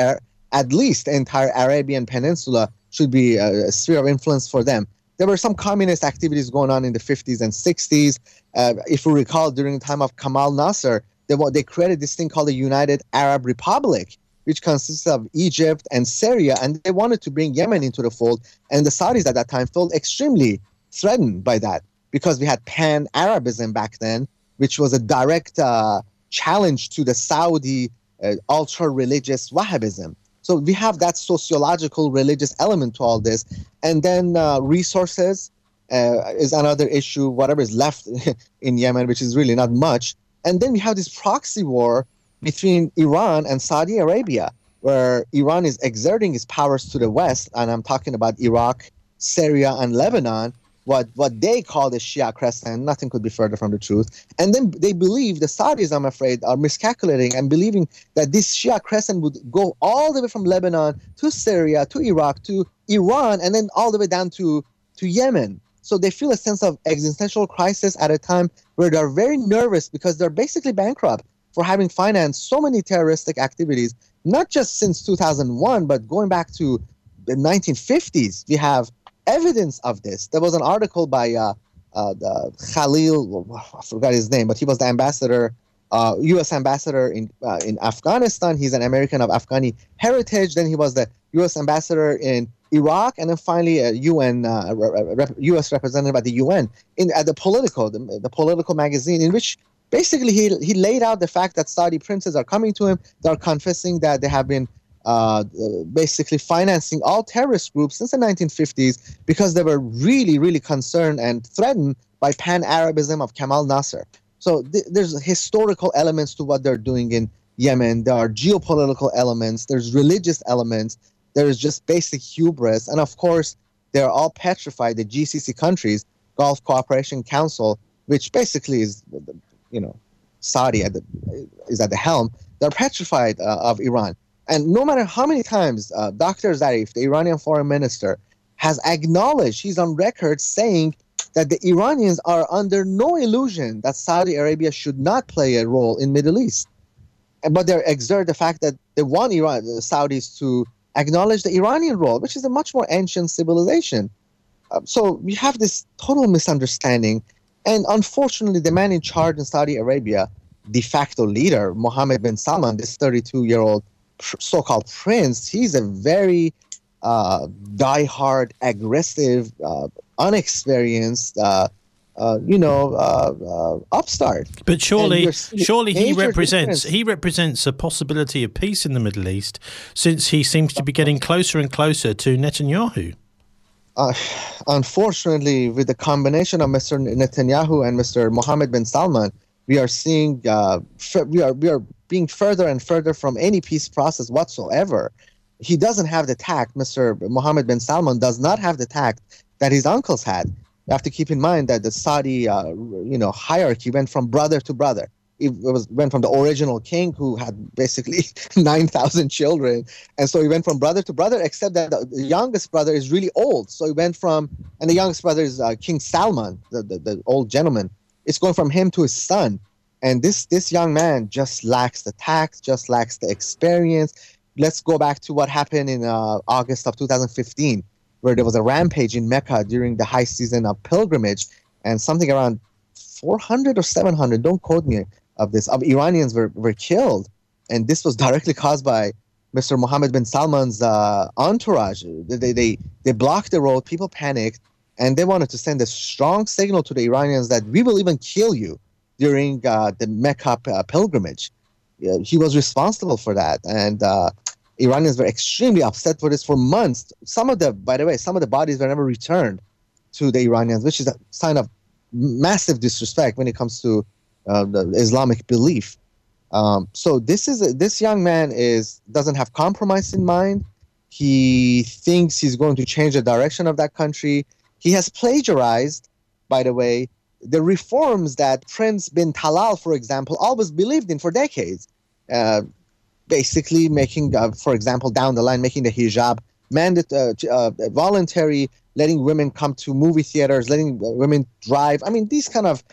at least the entire Arabian Peninsula should be a sphere of influence for them. There were some communist activities going on in the 50s and 60s. If you recall, during the time of Kamal Nasser, they created this thing called the United Arab Republic, which consists of Egypt and Syria, and they wanted to bring Yemen into the fold. And the Saudis at that time felt extremely threatened by that because we had Pan-Arabism back then, which was a direct challenge to the Saudi ultra-religious Wahhabism. So we have that sociological religious element to all this. And then resources is another issue, whatever is left in Yemen, which is really not much. And then we have this proxy war between Iran and Saudi Arabia, where Iran is exerting its powers to the west, and I'm talking about Iraq, Syria, and Lebanon, what they call the Shia Crescent. Nothing could be further from the truth. And then they believe, the Saudis, I'm afraid, are miscalculating and believing that this Shia Crescent would go all the way from Lebanon to Syria, to Iraq, to Iran, and then all the way down to Yemen. So they feel a sense of existential crisis at a time where they're very nervous because they're basically bankrupt for having financed so many terroristic activities, not just since 2001, but going back to the 1950s. We have evidence of this. There was an article by Khalil, I forgot his name, but he was the ambassador, U.S. ambassador in Afghanistan. He's an American of Afghani heritage. Then he was the U.S. ambassador in Iraq, and then finally a U.S. representative at the UN at the Political magazine, in which basically he laid out the fact that Saudi princes are coming to him. They're confessing that they have been basically financing all terrorist groups since the 1950s because they were really, really concerned and threatened by Pan-Arabism of Kamal Nasser. So there's historical elements to what they're doing in Yemen. There are geopolitical elements. There's religious elements. There is just basic hubris. And of course, they're all petrified. The GCC countries, Gulf Cooperation Council, which basically is, Saudi is at the helm. They're petrified of Iran. And no matter how many times Dr. Zarif, the Iranian foreign minister, has acknowledged, he's on record saying that the Iranians are under no illusion that Saudi Arabia should not play a role in Middle East. But they exert the fact that they want the Saudis to acknowledge the Iranian role, which is a much more ancient civilization. So we have this total misunderstanding. And unfortunately, the man in charge in Saudi Arabia, de facto leader, Mohammed bin Salman, this 32-year-old so-called prince, he's a very diehard, aggressive, unexperienced, upstart. But surely he represents a possibility of peace in the Middle East, since he seems to be getting closer and closer to Netanyahu. Unfortunately, with the combination of Mr. Netanyahu and Mr. Mohammed bin Salman, we are seeing we are being further and further from any peace process whatsoever. He doesn't have the tact. Mr. Mohammed bin Salman does not have the tact that his uncles had. You have to keep in mind that the Saudi, hierarchy went from brother to brother. went from the original king who had basically 9,000 children. And so he went from brother to brother, except that the youngest brother is really old. So he went from, and the youngest brother is King Salman, the old gentleman. It's going from him to his son. And this young man just lacks the tact, just lacks the experience. Let's go back to what happened in August of 2015, where there was a rampage in Mecca during the high season of pilgrimage, and something around 400 or 700, don't quote me, of Iranians were killed. And this was directly caused by Mr. Mohammed bin Salman's entourage. They blocked the road, people panicked, and they wanted to send a strong signal to the Iranians that we will even kill you during the Mecca pilgrimage. He was responsible for that, and Iranians were extremely upset for this for months. By the way, some of the bodies were never returned to the Iranians, which is a sign of massive disrespect when it comes to the Islamic belief. So this young man doesn't have compromise in mind. He thinks he's going to change the direction of that country. He has plagiarized, by the way, the reforms that Prince bin Talal, for example, always believed in for decades. Basically making, for example, down the line, making the hijab voluntary, letting women come to movie theaters, letting women drive. I mean, these kind of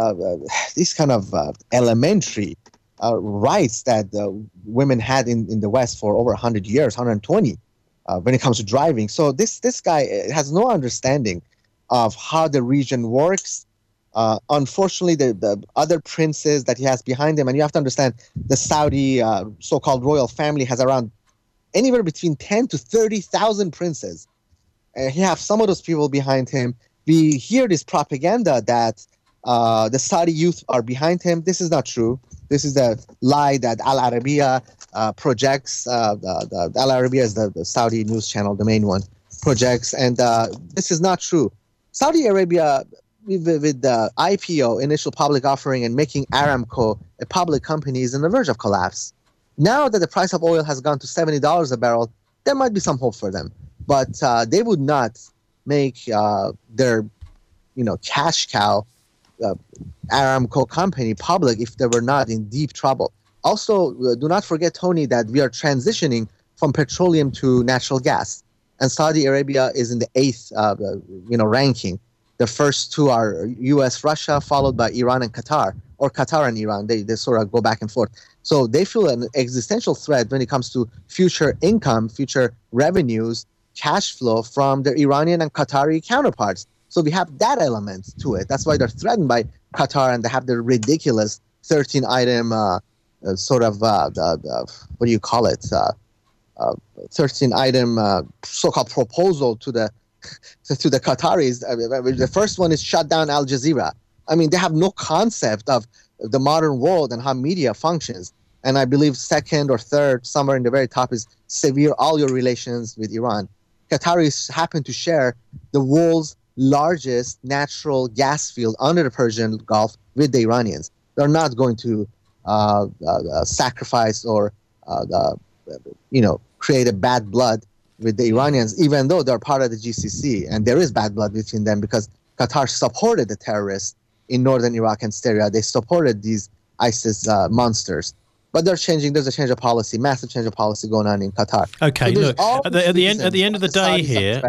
elementary rights that women had in the West for over 100 years, 120, when it comes to driving. So this guy has no understanding of how the region works. Unfortunately, the other princes that he has behind him, and you have to understand, the Saudi so-called royal family has around anywhere between 10 to 30,000 princes. He has some of those people behind him. We hear this propaganda that the Saudi youth are behind him. This is not true. This is a lie that Al Arabiya projects. Al Arabiya is the Saudi news channel, the main one, projects. And this is not true. Saudi Arabia, with the IPO, initial public offering, and making Aramco a public company, is on the verge of collapse. Now that the price of oil has gone to $70 a barrel, there might be some hope for them. But they would not make their, cash cow Aramco company public if they were not in deep trouble. Also, do not forget, Tony, that we are transitioning from petroleum to natural gas, and Saudi Arabia is in the 8th, ranking. The first two are U.S., Russia, followed by Iran and Qatar, or Qatar and Iran. They sort of go back and forth. So they feel an existential threat when it comes to future income, future revenues, cash flow from their Iranian and Qatari counterparts. So we have that element to it. That's why they're threatened by Qatar, and they have the ridiculous 13-item what do you call it? 13-item so-called proposal to the Qataris. The first one is shut down Al Jazeera. I mean, they have no concept of the modern world and how media functions. And I believe second or third, somewhere in the very top, is sever all your relations with Iran. Qataris happen to share the world's largest natural gas field under the Persian Gulf with the Iranians. They're not going to sacrifice or create a bad blood with the Iranians, even though they're part of the GCC, and there is bad blood between them because Qatar supported the terrorists in northern Iraq and Syria. They supported these ISIS monsters. But they're changing. There's a change of policy, massive change of policy going on in Qatar. Okay, so look, at the end of the day here,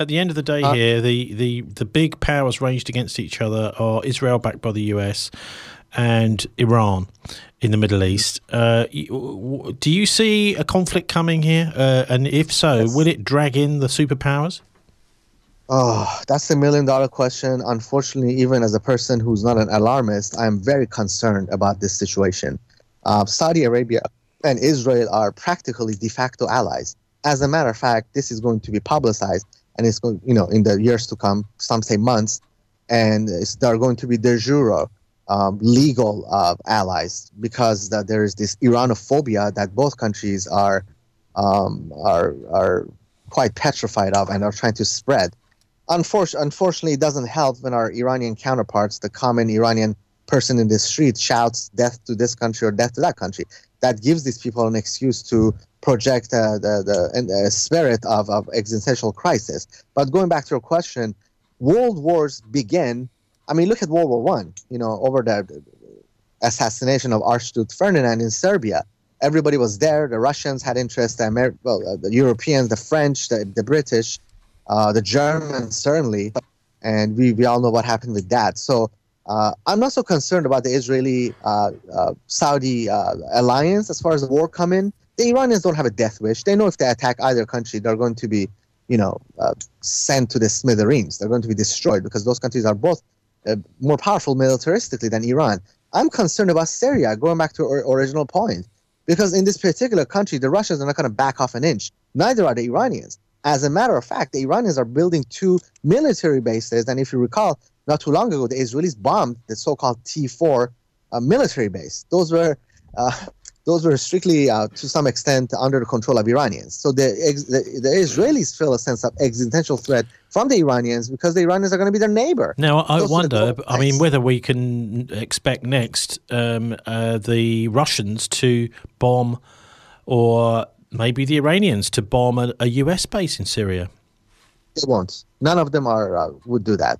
the big powers raged against each other are Israel, backed by the US, and Iran in the Middle East. Do you see a conflict coming here? And if so, will it drag in the superpowers? Oh, that's $1 million question. Unfortunately, even as a person who's not an alarmist, I'm very concerned about this situation. Saudi Arabia and Israel are practically de facto allies. As a matter of fact, this is going to be publicized, and it's going, in the years to come, some say months, and they're going to be de jure legal allies, because there is this Iranophobia that both countries are quite petrified of and are trying to spread. Unfortunately, it doesn't help when our Iranian counterparts, the common Iranian person in the street, shouts death to this country or death to that country. That gives these people an excuse to project the spirit of existential crisis. But going back to your question, world wars begin. I mean, look at World War I. Over the assassination of Archduke Ferdinand in Serbia. Everybody was there. The Russians had interest, the Europeans, the French, the British, the Germans, certainly. And we all know what happened with that. So I'm not so concerned about the Israeli-Saudi alliance as far as the war coming. The Iranians don't have a death wish. They know if they attack either country, they're going to be, sent to the smithereens. They're going to be destroyed because those countries are both more powerful militaristically than Iran. I'm concerned about Syria, going back to our original point, because in this particular country, the Russians are not going to back off an inch. Neither are the Iranians. As a matter of fact, the Iranians are building 2 military bases, and if you recall, not too long ago, the Israelis bombed the so-called T4 military base. Those were strictly, to some extent, under the control of Iranians. So the Israelis feel a sense of existential threat from the Iranians because the Iranians are going to be their neighbor. Now, I wonder, whether we can expect next the Russians to bomb, or maybe the Iranians to bomb a US base in Syria. They won't. None of them would do that.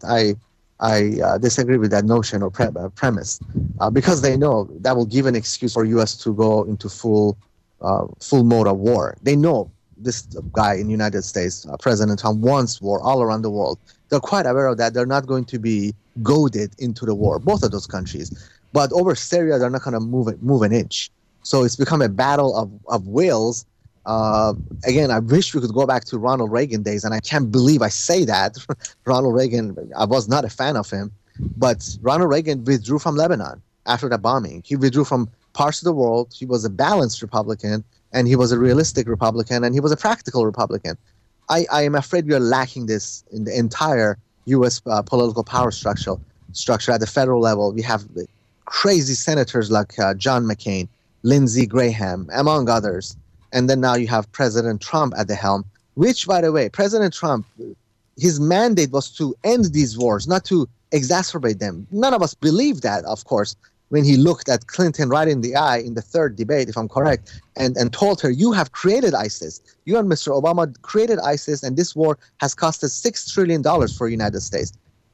I disagree with that notion or premise because they know that will give an excuse for U.S. to go into full mode of war. They know this guy in the United States, President Trump, wants war all around the world. They're quite aware of that. They're not going to be goaded into the war, both of those countries. But over Syria, they're not going to move an inch. So it's become a battle of wills. Again, I wish we could go back to Ronald Reagan days, and I can't believe I say that. Ronald Reagan, I was not a fan of him, but Ronald Reagan withdrew from Lebanon after the bombing. He withdrew from parts of the world. He was a balanced Republican, and he was a realistic Republican, and he was a practical Republican. I am afraid we are lacking this in the entire U.S. Political power structure. At the federal level, we have crazy senators like John McCain, Lindsey Graham, among others. And then now you have President Trump at the helm, which, by the way, President Trump, his mandate was to end these wars, not to exacerbate them. None of us believe that, of course, when he looked at Clinton right in the eye in the third debate, if I'm correct, and told her, you have created ISIS. You and Mr. Obama created ISIS, and this war has cost us $6 trillion for the United States.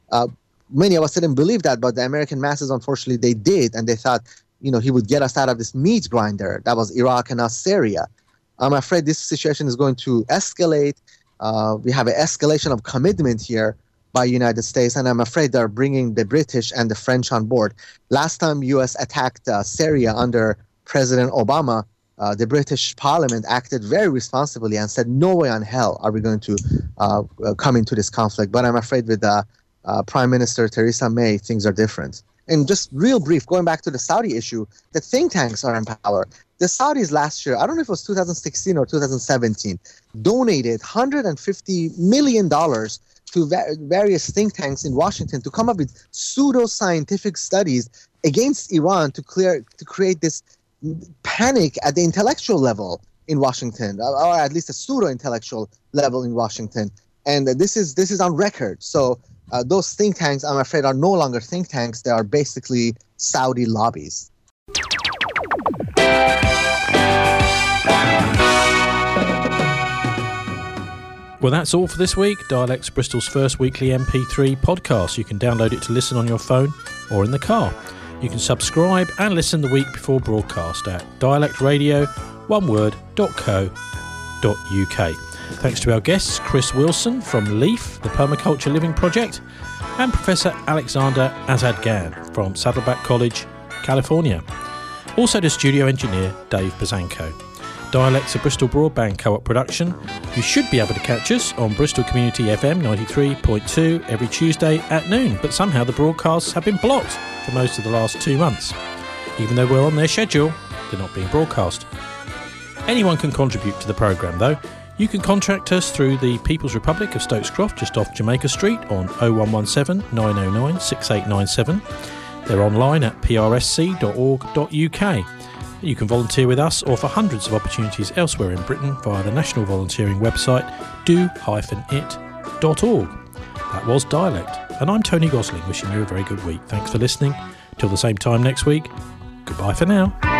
Many of us didn't believe that, but the American masses, unfortunately, they did, and they thought, he would get us out of this meat grinder. That was Iraq and now Syria. I'm afraid this situation is going to escalate. We have an escalation of commitment here by the United States, and I'm afraid they're bringing the British and the French on board. Last time U.S. attacked Syria under President Obama, the British Parliament acted very responsibly and said, no way on hell are we going to come into this conflict. But I'm afraid with Prime Minister Theresa May, things are different. And just real brief, going back to the Saudi issue, the think tanks are in power. The Saudis last year, I don't know if it was 2016 or 2017, donated $150 million to various think tanks in Washington to come up with pseudo-scientific studies against Iran to create this panic at the intellectual level in Washington, or at least a pseudo-intellectual level in Washington. And this is on record. So those think tanks, I'm afraid, are no longer think tanks. They are basically Saudi lobbies. Well, that's all for this week. Dialects Bristol's first weekly MP3 podcast. You can download it to listen on your phone or in the car. You can subscribe and listen the week before broadcast at dialectradio.co.uk. Thanks to our guests, Chris Wilson from LEAF, the Permaculture Living Project, and Professor Alexander Azadgan from Saddleback College, California. Also to studio engineer Dave Bazanko. Dialects, a Bristol Broadband Co-op production. You should be able to catch us on Bristol Community FM 93.2 every Tuesday at noon, but somehow the broadcasts have been blocked for most of the last 2 months. Even though we're on their schedule, they're not being broadcast. Anyone can contribute to the programme though. You can contact us through the People's Republic of Stokes Croft, just off Jamaica Street, on 0117 909 6897. They're online at prsc.org.uk. You can volunteer with us or for hundreds of opportunities elsewhere in Britain via the national volunteering website do-it.org. That was Dialect, and I'm Tony Gosling, wishing you a very good week. Thanks for listening. Till the same time next week, goodbye for now.